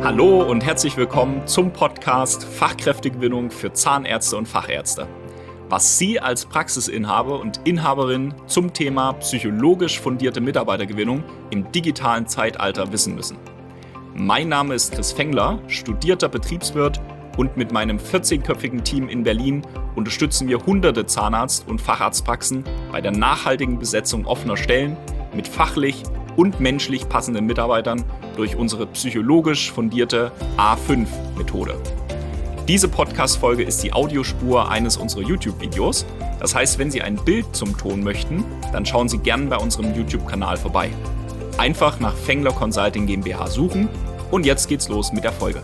Hallo und herzlich willkommen zum Podcast Fachkräftegewinnung für Zahnärzte und Fachärzte. Was Sie als Praxisinhaber und Inhaberin zum Thema psychologisch fundierte Mitarbeitergewinnung im digitalen Zeitalter wissen müssen. Mein Name ist Chris Fengler, studierter Betriebswirt, und mit meinem 14-köpfigen Team in Berlin unterstützen wir hunderte Zahnarzt- und Facharztpraxen bei der nachhaltigen Besetzung offener Stellen mit fachlich und menschlich passenden Mitarbeitern durch unsere psychologisch fundierte A5-Methode. Diese Podcast-Folge ist die Audiospur eines unserer YouTube-Videos. Das heißt, wenn Sie ein Bild zum Ton möchten, dann schauen Sie gerne bei unserem YouTube-Kanal vorbei. Einfach nach Fengler Consulting GmbH suchen und jetzt geht's los mit der Folge.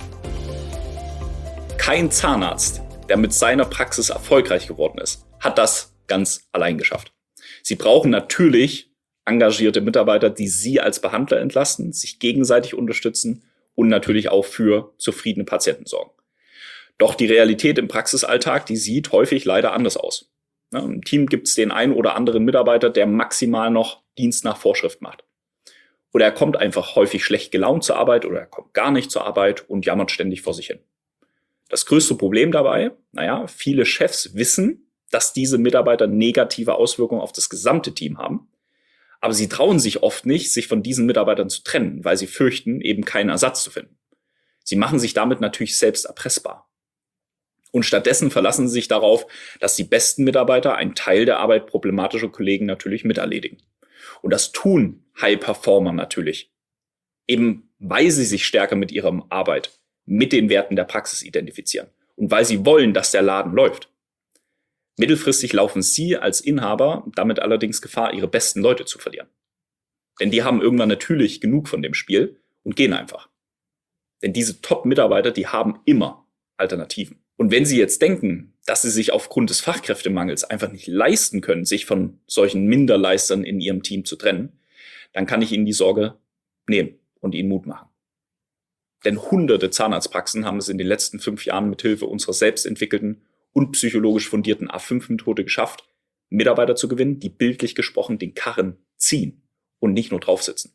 Kein Zahnarzt, der mit seiner Praxis erfolgreich geworden ist, hat das ganz allein geschafft. Sie brauchen natürlich engagierte Mitarbeiter, die Sie als Behandler entlasten, sich gegenseitig unterstützen und natürlich auch für zufriedene Patienten sorgen. Doch die Realität im Praxisalltag, die sieht häufig leider anders aus. Im Team gibt es den einen oder anderen Mitarbeiter, der maximal noch Dienst nach Vorschrift macht. Oder er kommt einfach häufig schlecht gelaunt zur Arbeit oder er kommt gar nicht zur Arbeit und jammert ständig vor sich hin. Das größte Problem dabei, viele Chefs wissen, dass diese Mitarbeiter negative Auswirkungen auf das gesamte Team haben. Aber sie trauen sich oft nicht, sich von diesen Mitarbeitern zu trennen, weil sie fürchten, eben keinen Ersatz zu finden. Sie machen sich damit natürlich selbst erpressbar. Und stattdessen verlassen sie sich darauf, dass die besten Mitarbeiter einen Teil der Arbeit problematischer Kollegen natürlich miterledigen. Und das tun High-Performer natürlich, eben weil sie sich stärker mit ihrer Arbeit, mit den Werten der Praxis identifizieren und weil sie wollen, dass der Laden läuft. Mittelfristig laufen Sie als Inhaber damit allerdings Gefahr, Ihre besten Leute zu verlieren. Denn die haben irgendwann natürlich genug von dem Spiel und gehen einfach. Denn diese Top-Mitarbeiter, die haben immer Alternativen. Und wenn Sie jetzt denken, dass Sie sich aufgrund des Fachkräftemangels einfach nicht leisten können, sich von solchen Minderleistern in Ihrem Team zu trennen, dann kann ich Ihnen die Sorge nehmen und Ihnen Mut machen. Denn hunderte Zahnarztpraxen haben es in den letzten 5 Jahren mithilfe unserer selbstentwickelten und psychologisch fundierten A5-Methode geschafft, Mitarbeiter zu gewinnen, die bildlich gesprochen den Karren ziehen und nicht nur drauf sitzen.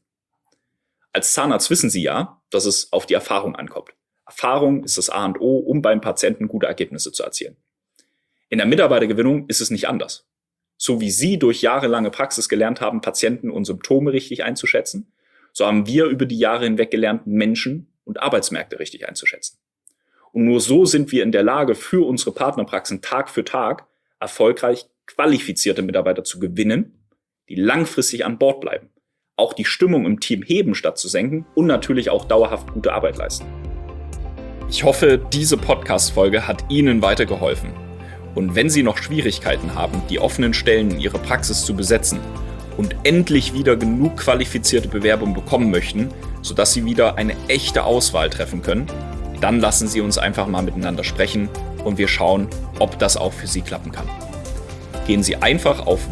Als Zahnarzt wissen Sie ja, dass es auf die Erfahrung ankommt. Erfahrung ist das A und O, um beim Patienten gute Ergebnisse zu erzielen. In der Mitarbeitergewinnung ist es nicht anders. So wie Sie durch jahrelange Praxis gelernt haben, Patienten und Symptome richtig einzuschätzen, so haben wir über die Jahre hinweg gelernt, Menschen und Arbeitsmärkte richtig einzuschätzen. Und nur so sind wir in der Lage, für unsere Partnerpraxen Tag für Tag erfolgreich qualifizierte Mitarbeiter zu gewinnen, die langfristig an Bord bleiben, auch die Stimmung im Team heben statt zu senken und natürlich auch dauerhaft gute Arbeit leisten. Ich hoffe, diese Podcast-Folge hat Ihnen weitergeholfen. Und wenn Sie noch Schwierigkeiten haben, die offenen Stellen in Ihrer Praxis zu besetzen und endlich wieder genug qualifizierte Bewerbungen bekommen möchten, sodass Sie wieder eine echte Auswahl treffen können, dann lassen Sie uns einfach mal miteinander sprechen und wir schauen, ob das auch für Sie klappen kann. Gehen Sie einfach auf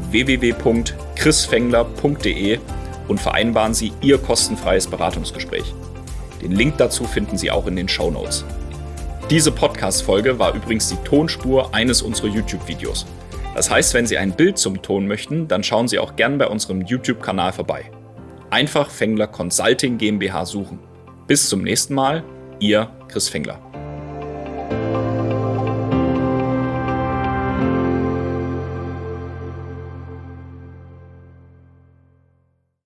www.chrisfengler.de und vereinbaren Sie Ihr kostenfreies Beratungsgespräch. Den Link dazu finden Sie auch in den Shownotes. Diese Podcast-Folge war übrigens die Tonspur eines unserer YouTube-Videos. Das heißt, wenn Sie ein Bild zum Ton möchten, dann schauen Sie auch gern bei unserem YouTube-Kanal vorbei. Einfach Fengler Consulting GmbH suchen. Bis zum nächsten Mal, Ihr Chris Fengler.